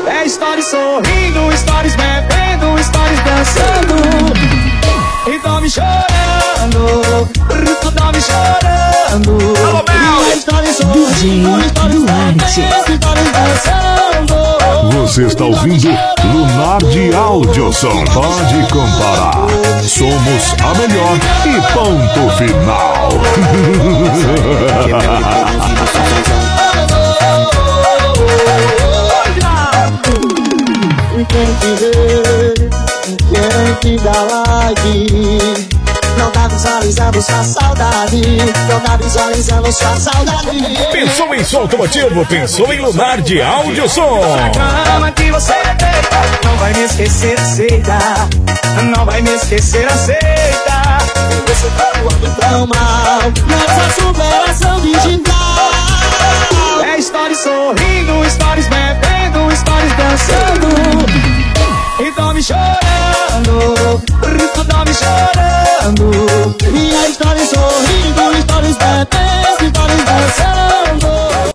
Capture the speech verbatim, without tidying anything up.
É stories sorrindo, stories bebendo, stories dançando. E dorme chorando, tu dorme chorando. E é stories sorrindo, stories bebendo, stories dançando. Você está ouvindo Lunardi Audioson. Pode comparar. Somos a melhor e ponto final. Quem te vê, quem te dá like, não tá visualizando sua saudade, não tá visualizando sua saudade. Pensou em som automotivo? Pensou em Lunardi Audioson. Na cama que você deita, não vai me esquecer, aceita. Não vai me esquecer, aceita. Você tá voando tão mal nessa superação digital. É stories sorrindo, stories bebendo, stories dançando. E dorme chorando, tu dorme chorando. E a stories sorrindo, stories bebendo.